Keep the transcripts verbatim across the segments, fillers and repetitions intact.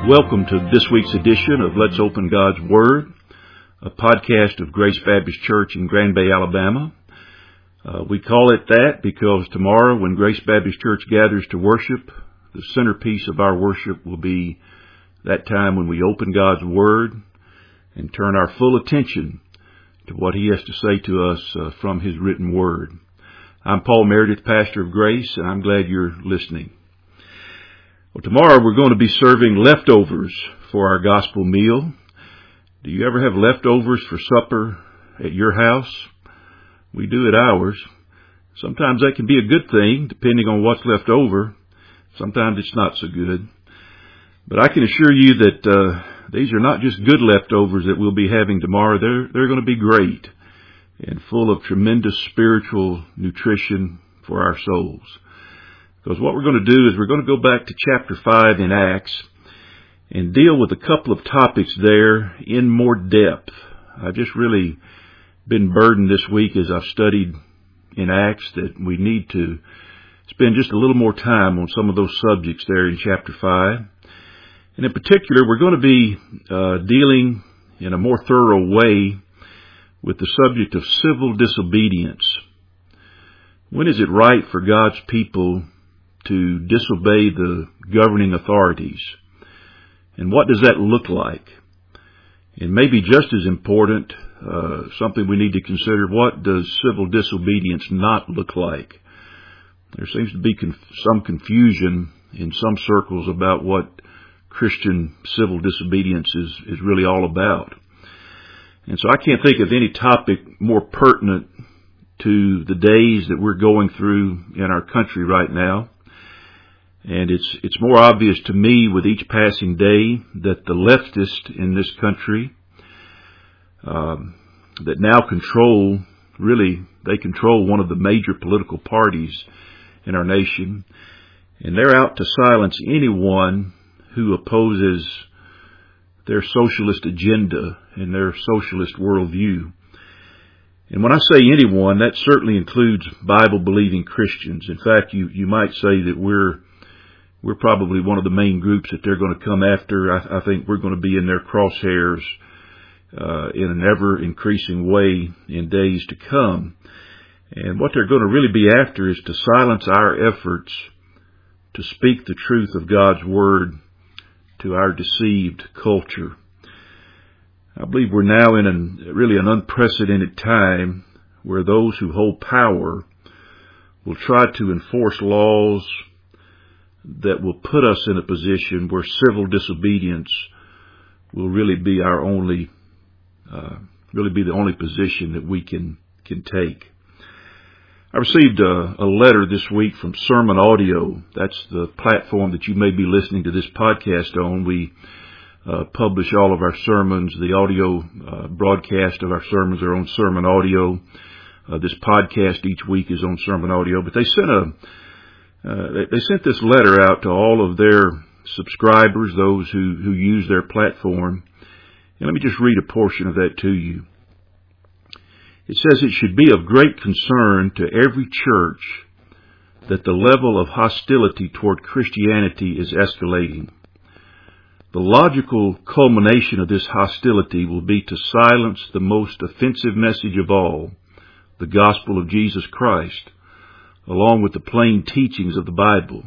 Welcome to this week's edition of Let's Open God's Word, a podcast of Grace Baptist Church in Grand Bay, Alabama. Uh, we call it that because tomorrow when Grace Baptist Church gathers to worship, the centerpiece of our worship will be that time when we open God's Word and turn our full attention to what He has to say to us uh, from His written Word. I'm Paul Meredith, pastor of Grace, and I'm glad you're listening. Well, tomorrow we're going to be serving leftovers for our gospel meal. Do you ever have leftovers for supper at your house? We do at ours. Sometimes that can be a good thing, depending on what's left over. Sometimes it's not so good. But I can assure you that uh, these are not just good leftovers that we'll be having tomorrow. They're, they're going to be great and full of tremendous spiritual nutrition for our souls. Because what we're going to do is we're going to go back to chapter five in Acts and deal with a couple of topics there in more depth. I've just really been burdened this week as I've studied in Acts that we need to spend just a little more time on some of those subjects there in chapter five. And in particular, we're going to be uh, dealing in a more thorough way with the subject of civil disobedience. When is it right for God's people to disobey the governing authorities? And what does that look like? And maybe just as important, uh, something we need to consider, what does civil disobedience not look like? There seems to be conf- some confusion in some circles about what Christian civil disobedience is, is really all about. And so I can't think of any topic more pertinent to the days that we're going through in our country right now. And it's it's more obvious to me with each passing day that the leftists in this country um, that now control, really, they control one of the major political parties in our nation. And they're out to silence anyone who opposes their socialist agenda and their socialist worldview. And when I say anyone, that certainly includes Bible-believing Christians. In fact, you, you might say that we're We're probably one of the main groups that they're going to come after. I, I think we're going to be in their crosshairs uh, in an ever-increasing way in days to come. And what they're going to really be after is to silence our efforts to speak the truth of God's Word to our deceived culture. I believe we're now in an, really an unprecedented time where those who hold power will try to enforce laws that will put us in a position where civil disobedience will really be our only, uh, really be the only position that we can, can take. I received a, a letter this week from Sermon Audio. That's the platform that you may be listening to this podcast on. We uh, publish all of our sermons. The audio uh, broadcast of our sermons are on Sermon Audio. Uh, this podcast each week is on Sermon Audio. But they sent a Uh, they, they sent this letter out to all of their subscribers, those who, who use their platform. And let me just read a portion of that to you. It says, "It should be of great concern to every church that the level of hostility toward Christianity is escalating. The logical culmination of this hostility will be to silence the most offensive message of all, the gospel of Jesus Christ, along with the plain teachings of the Bible.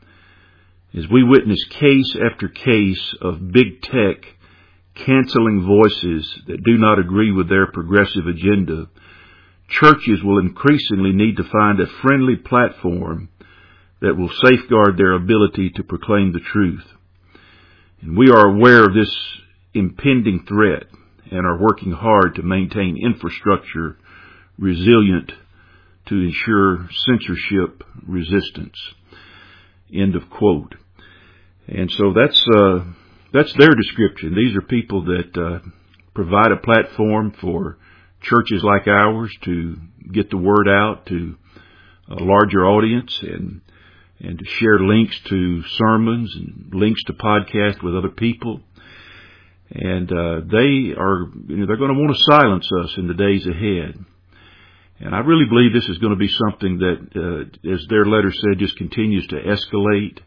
As we witness case after case of big tech canceling voices that do not agree with their progressive agenda, churches will increasingly need to find a friendly platform that will safeguard their ability to proclaim the truth. And we are aware of this impending threat and are working hard to maintain infrastructure resilient to ensure censorship resistance." End of quote. And so that's uh, that's their description. These are people that uh, provide a platform for churches like ours to get the word out to a larger audience and and to share links to sermons and links to podcasts with other people. And uh, they are, you know, they're going to want to silence us in the days ahead. And I really believe this is going to be something that, uh, as their letter said, just continues to escalate.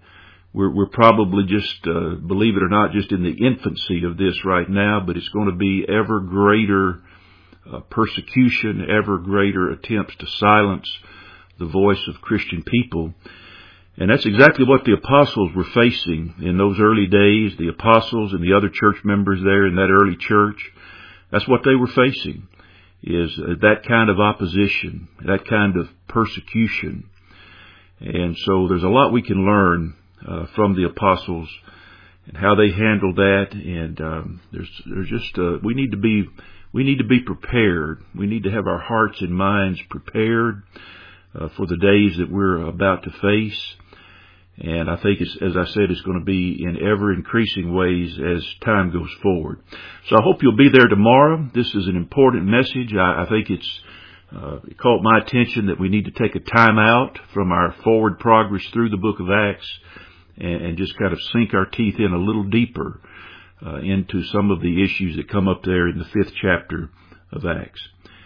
we're, we're probably just, uh, believe it or not, just in the infancy of this right now, but it's going to be ever greater uh, persecution, ever greater attempts to silence the voice of Christian people. And that's exactly what the apostles were facing in those early days. The apostles and the other church members there in that early church, that's what they were facing, is that kind of opposition, that kind of persecution. And so there's a lot we can learn uh, from the apostles and how they handled that. And um, there's there's just uh, we need to be we need to be prepared. We need to have our hearts and minds prepared uh, for the days that we're about to face. And I think, it's, as I said, it's going to be in ever-increasing ways as time goes forward. So I hope you'll be there tomorrow. This is an important message. I, I think it's uh, it caught my attention that we need to take a time out from our forward progress through the book of Acts and, and just kind of sink our teeth in a little deeper uh, into some of the issues that come up there in the fifth chapter of Acts.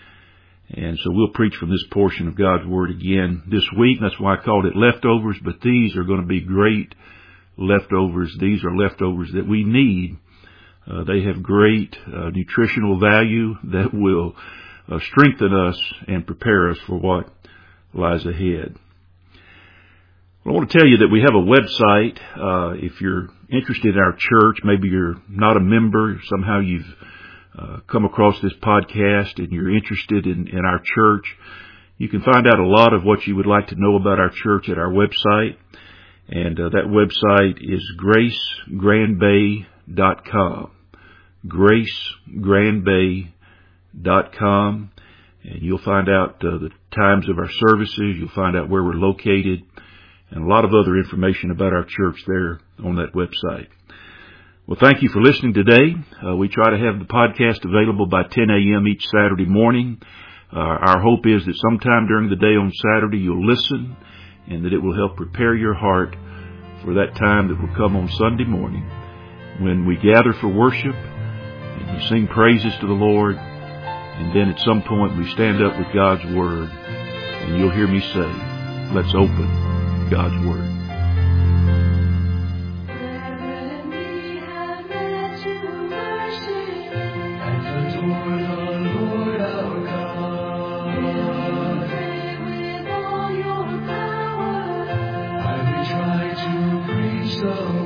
And so we'll preach from this portion of God's Word again this week. That's why I called it Leftovers, but these are going to be great leftovers. These are leftovers that we need. Uh, they have great uh, nutritional value that will uh, strengthen us and prepare us for what lies ahead. Well, I want to tell you that we have a website. Uh, if you're interested in our church, maybe you're not a member, somehow you've Uh, come across this podcast and you're interested in, in our church, you can find out a lot of what you would like to know about our church at our website. And uh, that website is grace grand bay dot com. grace grand bay dot com. And you'll find out uh, the times of our services. You'll find out where we're located and a lot of other information about our church there on that website. Well, thank you for listening today. Uh, we try to have the podcast available by ten a.m. each Saturday morning. Uh, our hope is that sometime during the day on Saturday you'll listen and that it will help prepare your heart for that time that will come on Sunday morning when we gather for worship and we sing praises to the Lord, and then at some point we stand up with God's Word and you'll hear me say, let's open God's Word. So